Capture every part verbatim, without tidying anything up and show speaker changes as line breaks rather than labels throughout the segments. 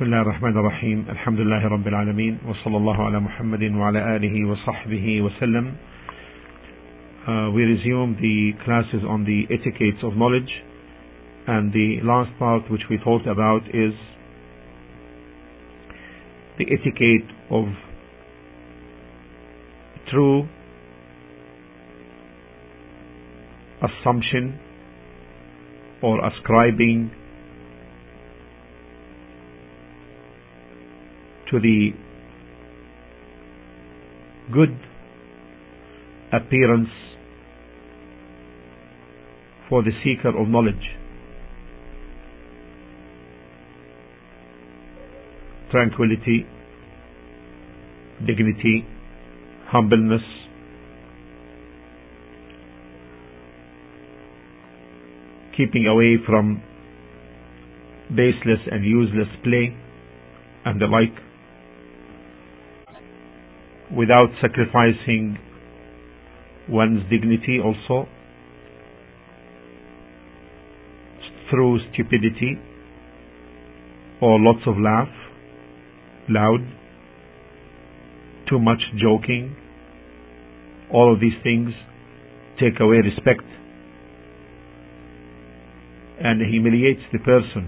بسم الله الرحمن الرحيم الحمد لله رب العالمين وصلى الله على محمد وعلى آله وصحبه وسلم. Uh, we resume the classes on the etiquettes of knowledge, and the last part which we talked about is the etiquette of true assumption or ascribing to the good appearance for the seeker of knowledge. Tranquility, dignity, humbleness, keeping away from baseless and useless play and the like, without sacrificing one's dignity also through stupidity or lots of laugh, loud, too much joking. All of these things take away respect and humiliates the person.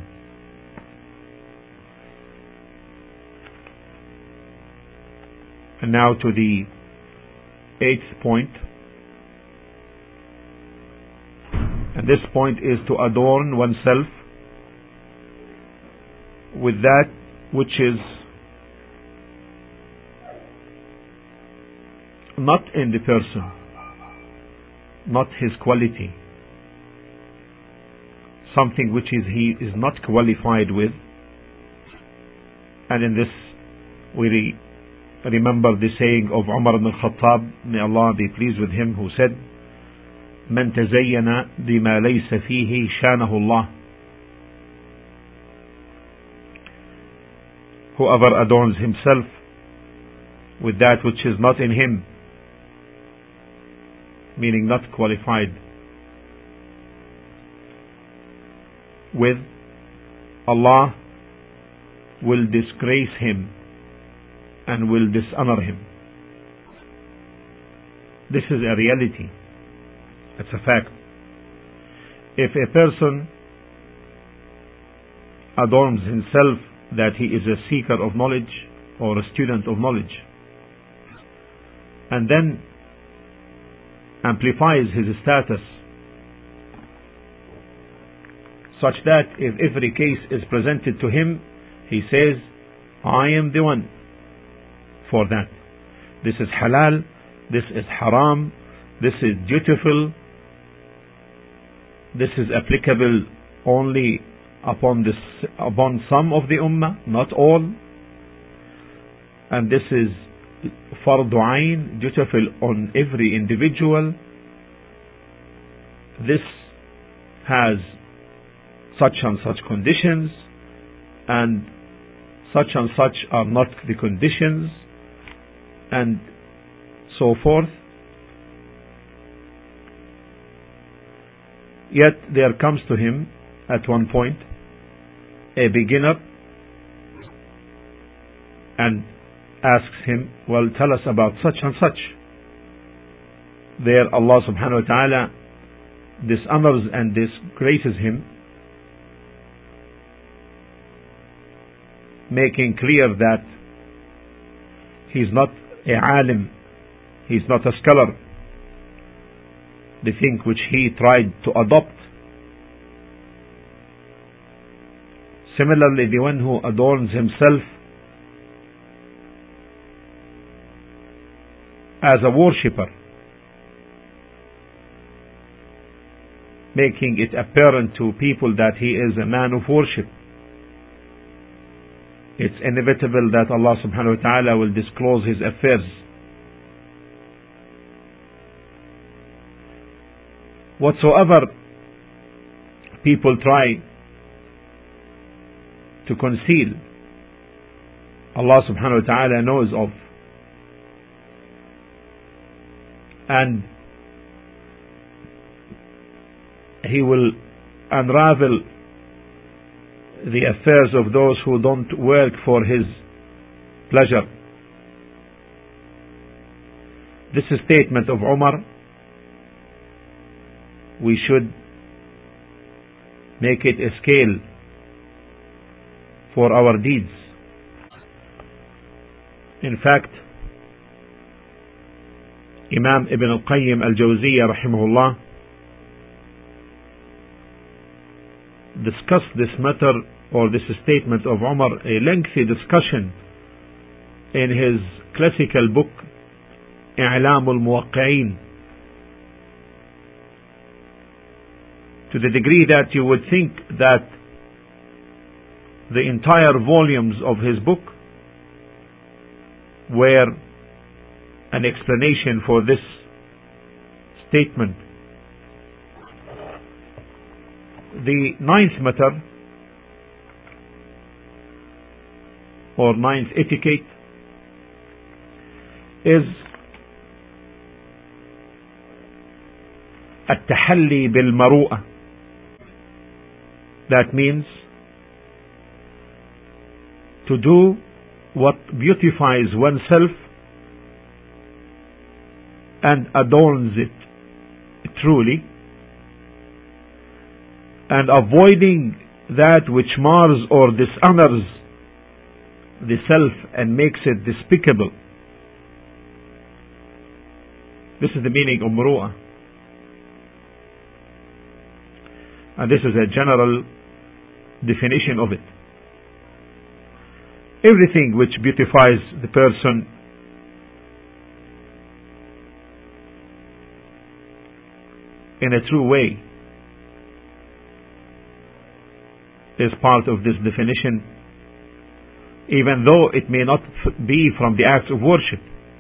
And now to the eighth point. And this point is to adorn oneself with that which is not in the person, not his quality, something which is he is not qualified with. And in this we re- remember the saying of Umar ibn al-Khattab, may Allah be pleased with him, who said, من تزين بما ليس فيه شانه الله. Whoever adorns himself with that which is not in him, meaning not qualified with, Allah will disgrace him and will dishonor him. This is a reality. It's a fact. If a person adorns himself that he is a seeker of knowledge or a student of knowledge, and then amplifies his status such that if every case is presented to him, he says, I am the one for that. This is halal, this is haram, this is dutiful, this is applicable only upon this upon some of the ummah, not all, and this is fardu ayn, dutiful on every individual. This has such and such conditions, and such and such are not the conditions, and so forth. Yet there comes to him at one point a beginner and asks him, well, tell us about such and such. There Allah subhanahu wa ta'ala dishonors and disgraces him, making clear that he's not a alim, he's not a scholar, the thing which he tried to adopt. Similarly, the one who adorns himself as a worshipper, making it apparent to people that he is a man of worship, it's inevitable that Allah subhanahu wa ta'ala will disclose his affairs. Whatsoever people try to conceal, Allah subhanahu wa ta'ala knows of, and He will unravel the affairs of those who don't work for his pleasure. This is a statement of Umar. We should make it a scale for our deeds. In fact, Imam Ibn al-Qayyim al-Jawziyya rahimahullah discussed this matter or this statement of Umar, a lengthy discussion, in his classical book I'lam al-Muwaqqi'in, to the degree that you would think that the entire volumes of his book were an explanation for this statement. The ninth matter or ninth etiquette is التحلي بالمروءة. That means to do what beautifies oneself and adorns it truly, and avoiding that which mars or dishonors the self and makes it despicable. This is the meaning of muru'ah. And this is a general definition of it. Everything which beautifies the person in a true way is part of this definition, even though it may not be from the acts of worship.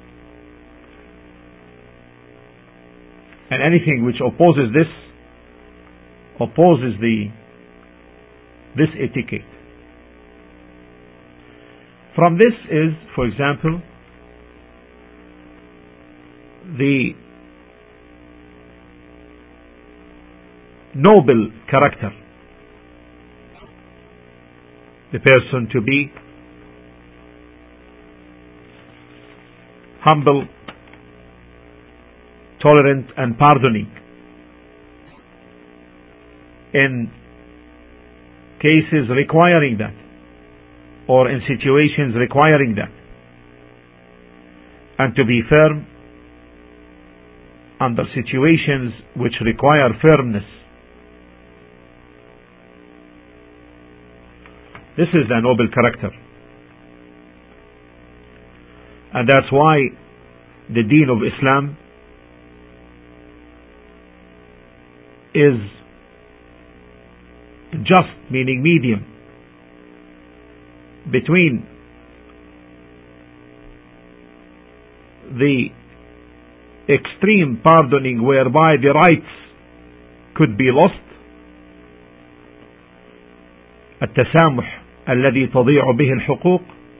And anything which opposes this opposes the this etiquette. From this is, for example, the noble character. The person to be humble, tolerant and pardoning in cases requiring that, or in situations requiring that, and to be firm under situations which require firmness. This is a noble character, and that's why the Deen of Islam is just, meaning medium, between the extreme pardoning whereby the rights could be lost, التسامح الذي تضيع به الحقوق,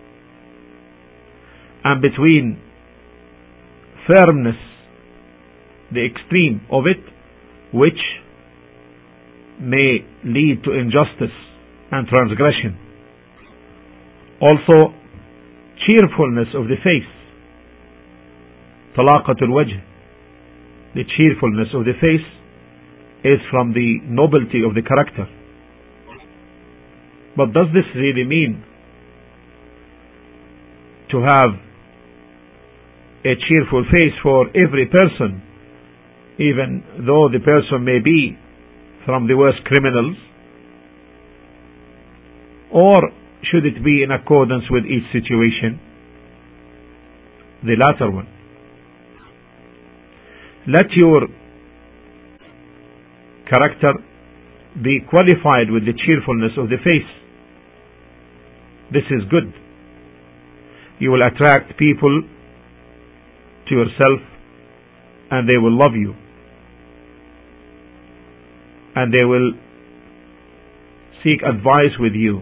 and between firmness, the extreme of it, which may lead to injustice and transgression. Also, cheerfulness of the face, طلاقة الوجه, the cheerfulness of the face is from the nobility of the character. But does this really mean to have a cheerful face for every person, even though the person may be from the worst criminals? Or should it be in accordance with each situation? The latter one. Let your character be qualified with the cheerfulness of the face. This is good. You will attract people to yourself, and they will love you, and they will seek advice with you,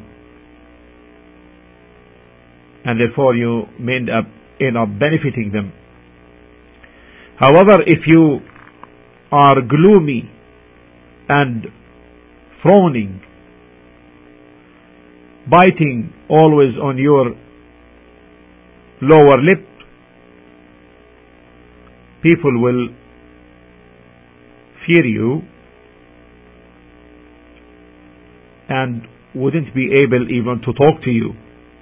and therefore you may end up, end up benefiting them. However, if you are gloomy and frowning biting always on your lower lip, people will fear you and wouldn't be able even to talk to you.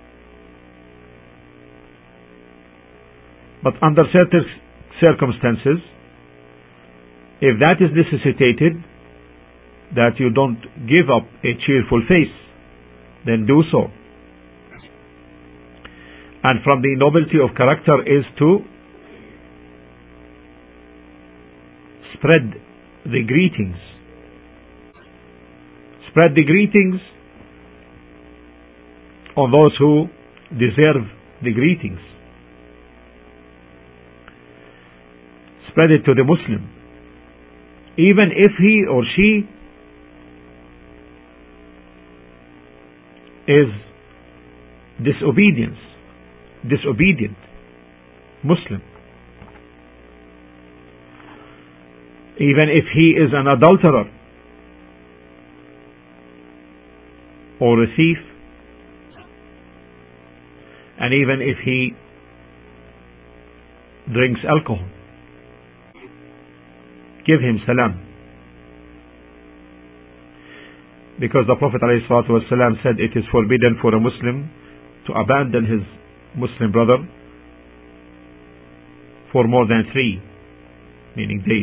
But under certain circumstances, if that is necessitated, that you don't give up a cheerful face, then do so. And from the nobility of character is to spread the greetings. Spread the greetings on those who deserve the greetings. Spread it to the Muslim, even if he or she is disobedience, disobedient Muslim. Even if he is an adulterer or a thief, and even if he drinks alcohol, give him salam. Because the Prophet ﷺ said it is forbidden for a Muslim to abandon his Muslim brother for more than three, meaning days.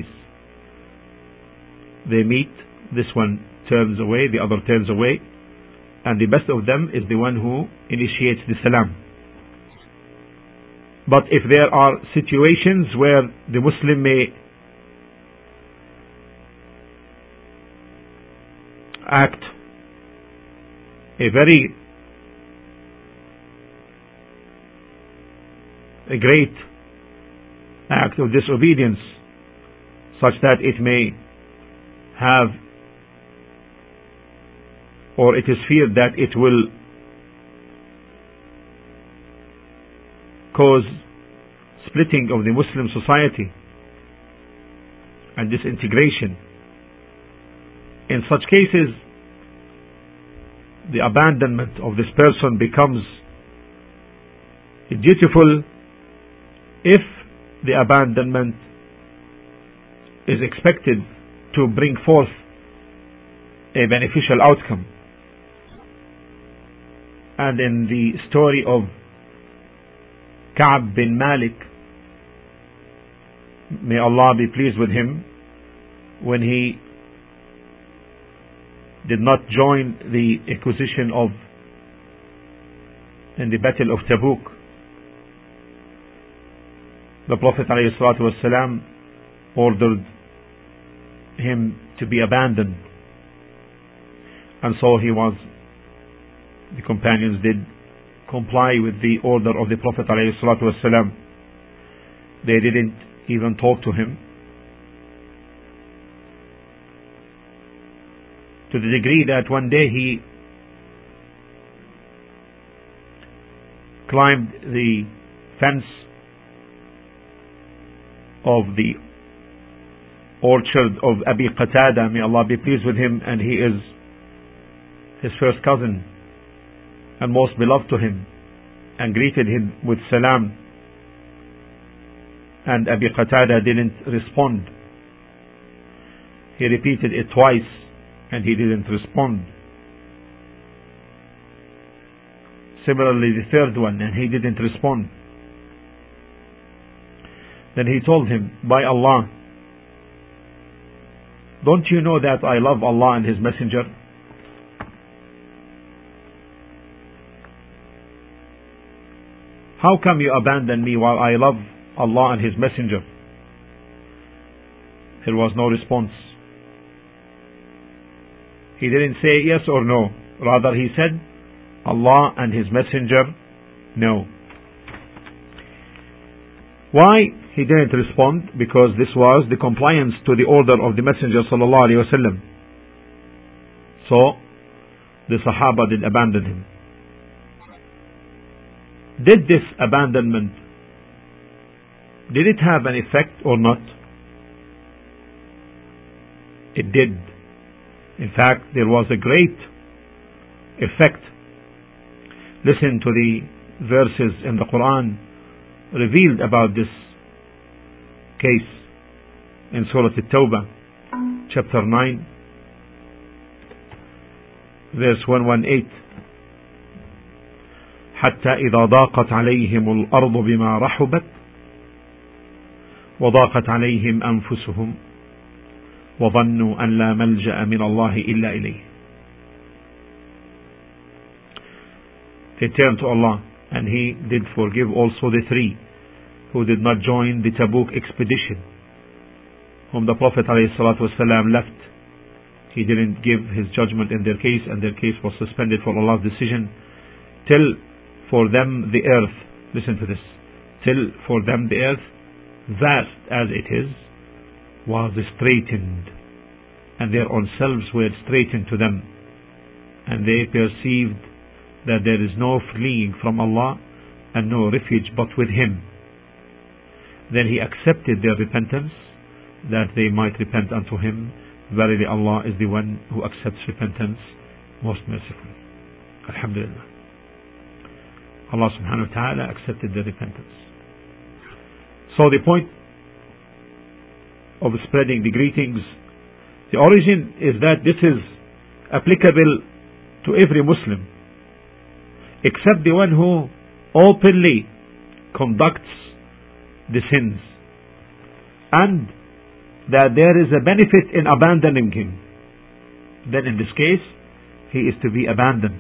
They meet, this one turns away, the other turns away, and the best of them is the one who initiates the salam. But if there are situations where the Muslim may act a very a great act of disobedience, such that it may have, or it is feared that it will cause splitting of the Muslim society and disintegration. In such cases, the abandonment of this person becomes dutiful if the abandonment is expected to bring forth a beneficial outcome. And in the story of Ka'b bin Malik, may Allah be pleased with him, when he did not join the acquisition of in the battle of Tabuk, the Prophet ﷺ ordered him to be abandoned, and so he was the companions did comply with the order of the Prophet ﷺ. They didn't even talk to him, to the degree that one day he climbed the fence of the orchard of Abi Qatada, may Allah be pleased with him, and he is his first cousin and most beloved to him, and greeted him with salam, and Abi Qatada didn't respond. He repeated it twice and he didn't respond. Similarly the third one, and he didn't respond. Then he told him, by Allah, don't you know that I love Allah and His Messenger? How come you abandon me while I love Allah and His Messenger? There was no response. He didn't say yes or no. Rather he said, Allah and His Messenger, no. Why he didn't respond? Because this was the compliance to the order of the Messenger sallallahu alaihi wasallam. So the Sahaba did abandon him. Did this abandonment, did it have an effect or not? It did. In fact, there was a great effect Listen to the verses in the Quran revealed about this case in Surah At-Tawbah, chapter nine, verse one eighteen. حتى إذا ضاقت عليهم الأرض بما رحبت وضاقت عليهم أنفسهم وظنوا أن لا ملجأ من الله إلا إليه. They turned to Allah, and He did forgive also the three who did not join the Tabuk expedition, whom the Prophet ﷺ left. He didn't give his judgment in their case, and their case was suspended for Allah's decision, till for them the earth, listen to this, till for them the earth, vast as it is, was straightened, and their own selves were straightened to them, and they perceived that there is no fleeing from Allah and no refuge but with Him. Then He accepted their repentance, that they might repent unto Him. Verily Allah is the one who accepts repentance, most merciful. Alhamdulillah. Allah subhanahu wa ta'ala accepted their repentance. So the point of spreading the greetings, the origin is that this is applicable to every Muslim, except the one who openly conducts the sins, and that there is a benefit in abandoning him. Then in this case, he is to be abandoned.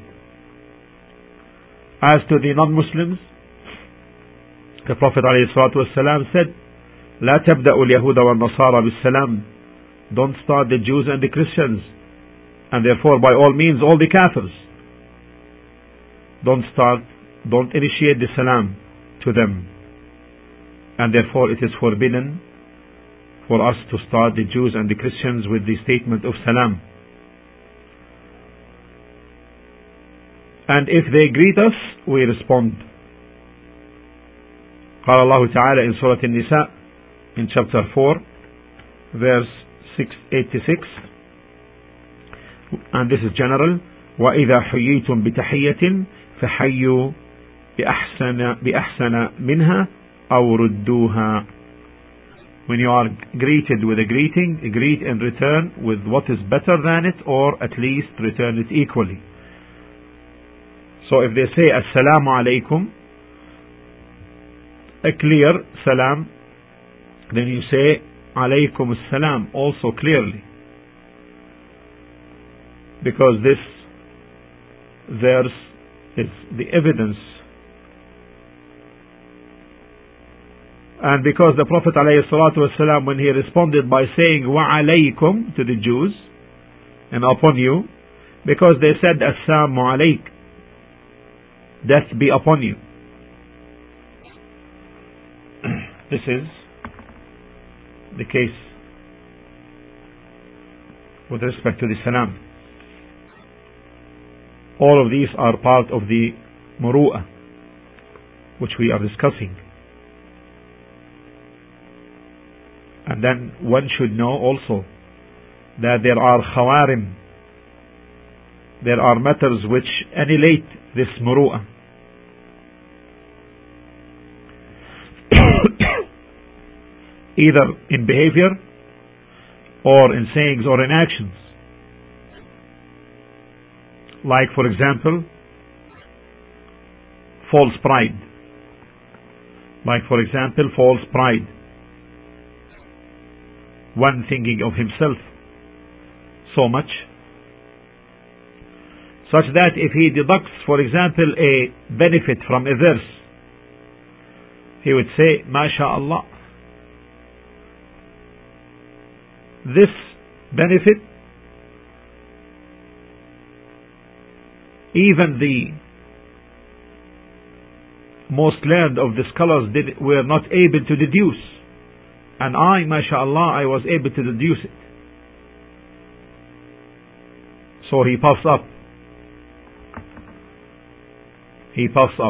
As to the non-Muslims, the Prophet ﷺ said, لا تبدأ اليهود والنصارى بالسلام. Don't start the Jews and the Christians, and therefore by all means all the Kafirs. Don't start, don't initiate the salam to them, and therefore it is forbidden for us to start the Jews and the Christians with the statement of salam. And if they greet us, we respond. قال الله تعالى in Surah An-Nisa in chapter four, verse six eighty-six, and this is general. وَإِذَا حُيِّيتُم بِتَحِيَّةٍ فَحَيُّوا بِأَحْسَنَ بِأَحْسَنَ مِنْهَا أَوْ رُدُّوهَا. When you are greeted with a greeting, greet in return with what is better than it, or at least return it equally. So if they say Assalamu alaikum, a clear salam, then you say Alaykum Assalam also clearly, because this verse is the evidence, and because the Prophet ﷺ, when he responded by saying wa alaykum to the Jews, and upon you, because they said Assalamu alayk, death be upon you. This is the case with respect to the salam. All of these are part of the muru'ah which we are discussing. And then one should know also that there are khawarim, there are matters which annihilate this muru'ah. Either in behavior, or in sayings, or in actions. Like, for example, false pride. Like, for example, false pride. One thinking of himself so much, such that if he deducts, for example, a benefit from a verse, he would say, MashaAllah, this benefit, even the most learned of the scholars did, were not able to deduce, and I, MashaAllah, I was able to deduce it. So he puffs up. He puffs up.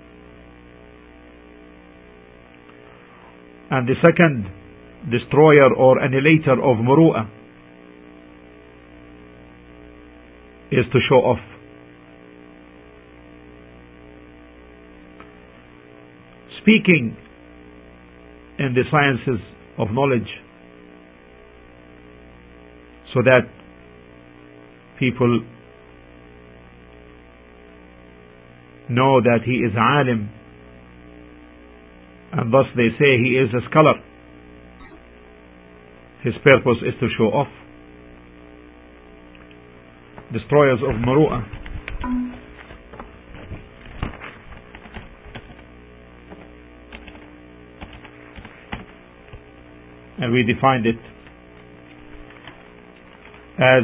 And the second destroyer or annihilator of muru'ah is to show off. speaking in the sciences of knowledge so that people know that he is alim, and thus they say he is a scholar. His purpose is to show off. Destroyers of Muru'ah. And we defined it as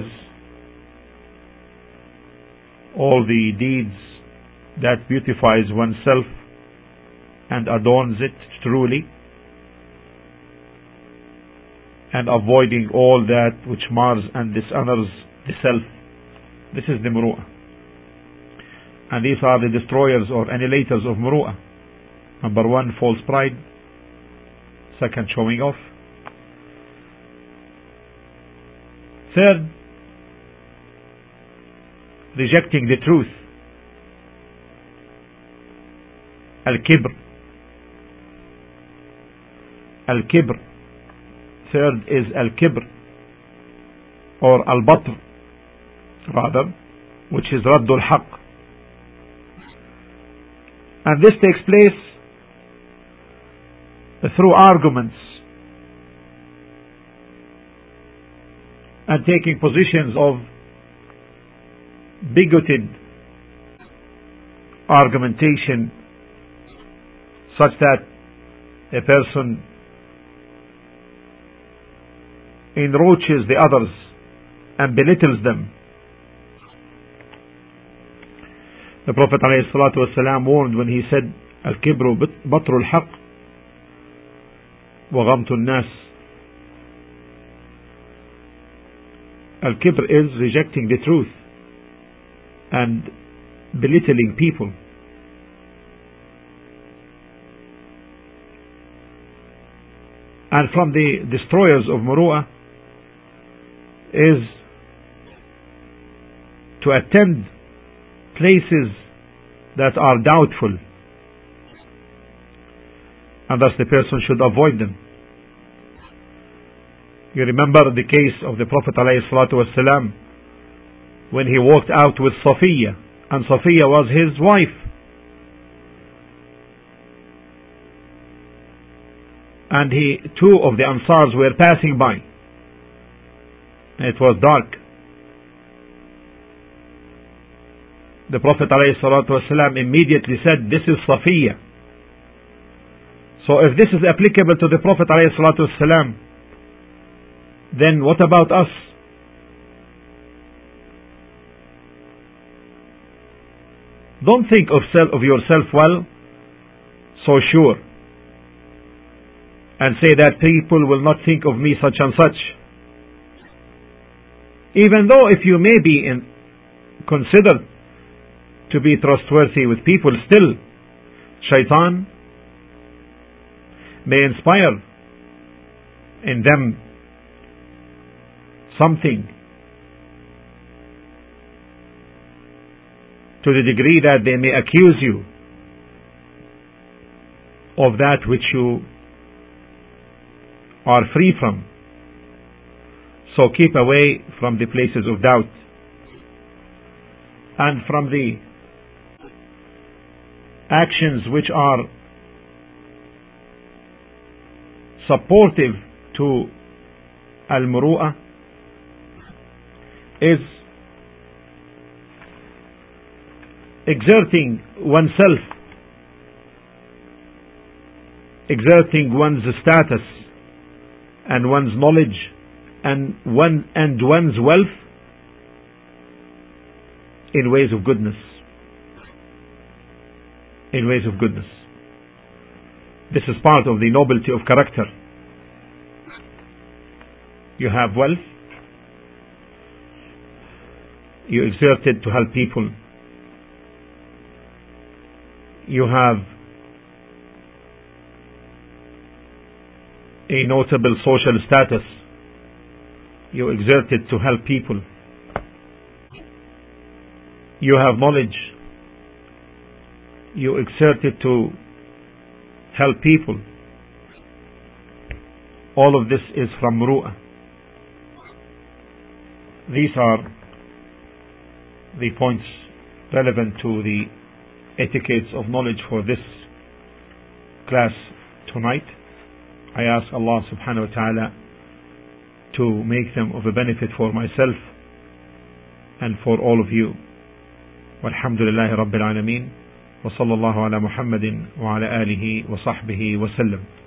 all the deeds that beautifies oneself and adorns it truly, and avoiding all that which mars and dishonors the self. This is the Muru'ah. And these are the destroyers or annihilators of Muru'ah. Number one, false pride. Second, showing off. Third, rejecting the truth. Al-Kibr. Al-Kibr. Third is Al-Kibr, or Al-Batr rather, which is Raddul Haq. And this takes place through arguments and taking positions of bigoted argumentation, such that a person enroaches the others and belittles them. The Prophet ﷺ warned when he said, Al-Kibru Batru Al-Haq wa Ghamtu Al-Nas. Al-Kibr is rejecting the truth and belittling people. And from the destroyers of Muru'ah is to attend places that are doubtful, and thus the person should avoid them. You remember the case of the Prophet ﷺ when he walked out with Safiya, and Safiya was his wife. And he, two of the Ansars were passing by. It was dark. The Prophet ﷺ immediately said, this is Safiya. So if this is applicable to the Prophet ﷺ, then what about us? Don't think of, self, of yourself well, so sure, and say that people will not think of me such and such. Even though if you may be in, considered to be trustworthy with people, still Shaitan may inspire in them something to the degree that they may accuse you of that which you are free from. So keep away from the places of doubt. And from the actions which are supportive to Al-Muru'ah is exerting oneself, exerting one's status and one's knowledge and one and one's wealth in ways of goodness. In ways of goodness. This is part of the nobility of character. You have wealth, you exert it to help people. You have a notable social status, you exert it to help people. You have knowledge, you exert it to help people. All of this is from Muru'ah. These are the points relevant to the etiquettes of knowledge for this class tonight. I ask Allah subhanahu wa ta'ala to make them of a benefit for myself and for all of you. Walhamdulillahi Rabbil Alameen. Wa sallallahu ala Muhammadin wa ala alihi wa sahbihi wa sallam.